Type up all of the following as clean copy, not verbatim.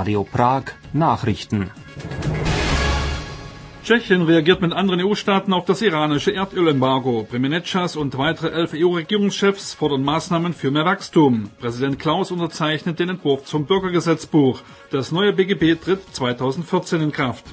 Radio Prag Nachrichten. Tschechien reagiert mit anderen EU-Staaten auf das iranische Erdölembargo. Premier Nečas und weitere 11 EU-Regierungschefs fordern Maßnahmen für mehr Wachstum. Präsident Klaus unterzeichnet den Entwurf zum Bürgergesetzbuch. Das neue BGB tritt 2014 in Kraft.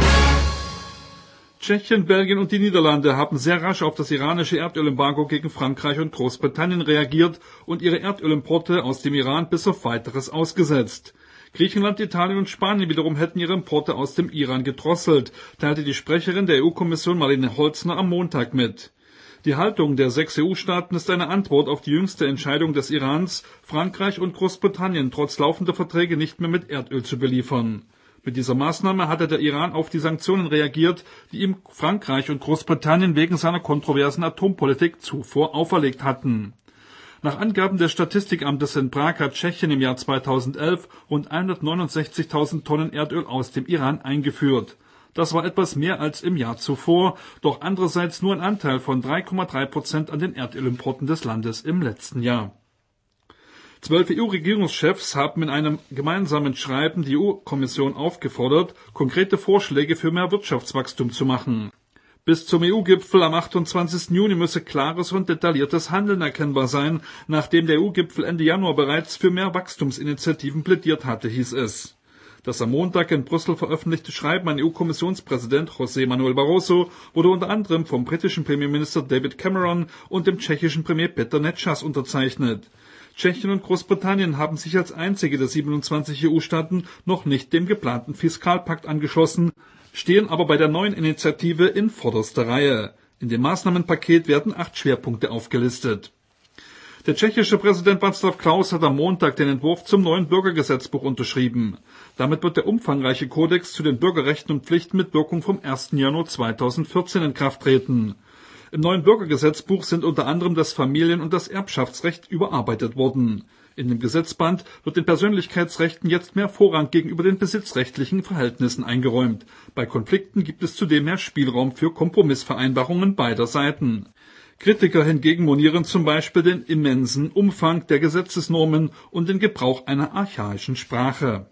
Tschechien, Belgien und die Niederlande haben sehr rasch auf das iranische Erdölembargo gegen Frankreich und Großbritannien reagiert und ihre Erdölimporte aus dem Iran bis auf Weiteres ausgesetzt. Griechenland, Italien und Spanien wiederum hätten ihre Importe aus dem Iran gedrosselt, teilte die Sprecherin der EU-Kommission Marlene Holzner am Montag mit. Die Haltung der 6 EU-Staaten ist eine Antwort auf die jüngste Entscheidung des Irans, Frankreich und Großbritannien trotz laufender Verträge nicht mehr mit Erdöl zu beliefern. Mit dieser Maßnahme hatte der Iran auf die Sanktionen reagiert, die ihm Frankreich und Großbritannien wegen seiner kontroversen Atompolitik zuvor auferlegt hatten. Nach Angaben des Statistikamtes in Prag hat Tschechien im Jahr 2011 rund 169.000 Tonnen Erdöl aus dem Iran eingeführt. Das war etwas mehr als im Jahr zuvor, doch andererseits nur ein Anteil von 3,3% an den Erdölimporten des Landes im letzten Jahr. 12 EU-Regierungschefs haben in einem gemeinsamen Schreiben die EU-Kommission aufgefordert, konkrete Vorschläge für mehr Wirtschaftswachstum zu machen. Bis zum EU-Gipfel am 28. Juni müsse klares und detailliertes Handeln erkennbar sein, nachdem der EU-Gipfel Ende Januar bereits für mehr Wachstumsinitiativen plädiert hatte, hieß es. Das am Montag in Brüssel veröffentlichte Schreiben an EU-Kommissionspräsident José Manuel Barroso wurde unter anderem vom britischen Premierminister David Cameron und dem tschechischen Premier Petr Nečas unterzeichnet. Tschechien und Großbritannien haben sich als einzige der 27 EU-Staaten noch nicht dem geplanten Fiskalpakt angeschlossen, stehen aber bei der neuen Initiative in vorderster Reihe. In dem Maßnahmenpaket werden 8 Schwerpunkte aufgelistet. Der tschechische Präsident Václav Klaus hat am Montag den Entwurf zum neuen Bürgergesetzbuch unterschrieben. Damit wird der umfangreiche Kodex zu den Bürgerrechten und Pflichten mit Wirkung vom 1. Januar 2014 in Kraft treten. Im neuen Bürgergesetzbuch sind unter anderem das Familien- und das Erbschaftsrecht überarbeitet worden. In dem Gesetzband wird den Persönlichkeitsrechten jetzt mehr Vorrang gegenüber den besitzrechtlichen Verhältnissen eingeräumt. Bei Konflikten gibt es zudem mehr Spielraum für Kompromissvereinbarungen beider Seiten. Kritiker hingegen monieren zum Beispiel den immensen Umfang der Gesetzesnormen und den Gebrauch einer archaischen Sprache.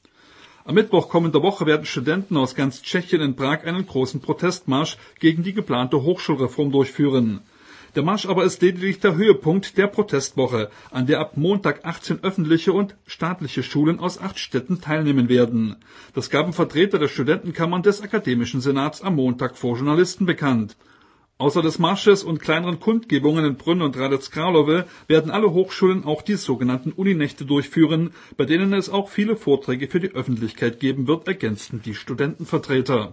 Am Mittwoch kommender Woche werden Studenten aus ganz Tschechien in Prag einen großen Protestmarsch gegen die geplante Hochschulreform durchführen. Der Marsch aber ist lediglich der Höhepunkt der Protestwoche, an der ab Montag 18 öffentliche und staatliche Schulen aus 8 Städten teilnehmen werden. Das gaben Vertreter der Studentenkammern des Akademischen Senats am Montag vor Journalisten bekannt. Außer des Marsches und kleineren Kundgebungen in Brünn und Hradec Králové werden alle Hochschulen auch die sogenannten Uninächte durchführen, bei denen es auch viele Vorträge für die Öffentlichkeit geben wird, ergänzten die Studentenvertreter.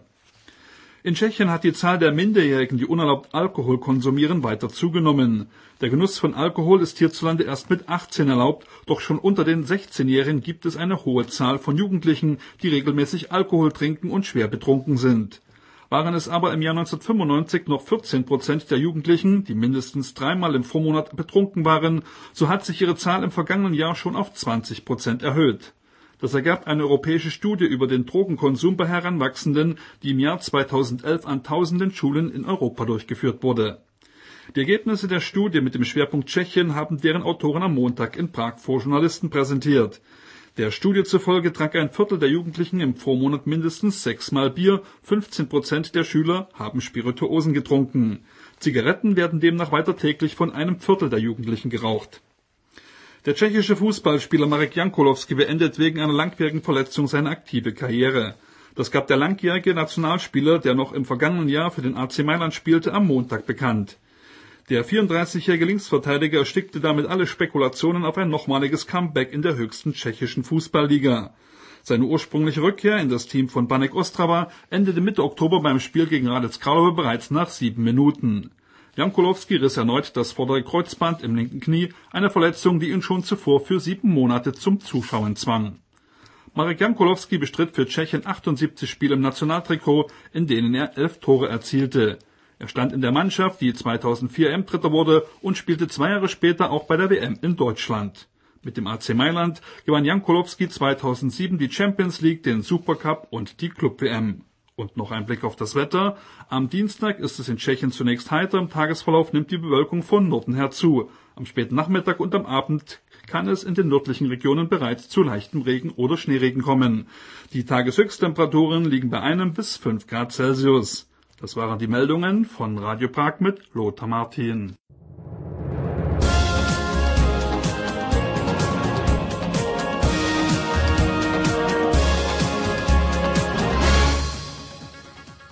In Tschechien hat die Zahl der Minderjährigen, die unerlaubt Alkohol konsumieren, weiter zugenommen. Der Genuss von Alkohol ist hierzulande erst mit 18 erlaubt, doch schon unter den 16-Jährigen gibt es eine hohe Zahl von Jugendlichen, die regelmäßig Alkohol trinken und schwer betrunken sind. Waren es aber im Jahr 1995 noch 14% der Jugendlichen, die mindestens 3-mal im Vormonat betrunken waren, so hat sich ihre Zahl im vergangenen Jahr schon auf 20% erhöht. Das ergab eine europäische Studie über den Drogenkonsum bei Heranwachsenden, die im Jahr 2011 an tausenden Schulen in Europa durchgeführt wurde. Die Ergebnisse der Studie mit dem Schwerpunkt Tschechien haben deren Autoren am Montag in Prag vor Journalisten präsentiert. Der Studie zufolge trank ein Viertel der Jugendlichen im Vormonat mindestens 6-mal Bier, 15% der Schüler haben Spirituosen getrunken. Zigaretten werden demnach weiter täglich von einem Viertel der Jugendlichen geraucht. Der tschechische Fußballspieler Marek Jankulovski beendet wegen einer langwierigen Verletzung seine aktive Karriere. Das gab der langjährige Nationalspieler, der noch im vergangenen Jahr für den AC Mailand spielte, am Montag bekannt. Der 34-jährige Linksverteidiger erstickte damit alle Spekulationen auf ein nochmaliges Comeback in der höchsten tschechischen Fußballliga. Seine ursprüngliche Rückkehr in das Team von Banek Ostrava endete Mitte Oktober beim Spiel gegen Hradec Králové bereits nach 7 Minuten. Jankulovski riss erneut das vordere Kreuzband im linken Knie, eine Verletzung, die ihn schon zuvor für 7 Monate zum Zuschauen zwang. Marek Jankulovski bestritt für Tschechien 78 Spiele im Nationaltrikot, in denen er 11 Tore erzielte. Er stand in der Mannschaft, die 2004 EM-Dritter wurde und spielte 2 Jahre später auch bei der WM in Deutschland. Mit dem AC Mailand gewann Jankulovski 2007 die Champions League, den Supercup und die Club-WM. Und noch ein Blick auf das Wetter. Am Dienstag ist es in Tschechien zunächst heiter, im Tagesverlauf nimmt die Bewölkung von Norden her zu. Am späten Nachmittag und am Abend kann es in den nördlichen Regionen bereits zu leichtem Regen oder Schneeregen kommen. Die Tageshöchsttemperaturen liegen bei 1 bis 5 Grad Celsius. Das waren die Meldungen von Radio Prag mit Lothar Martin.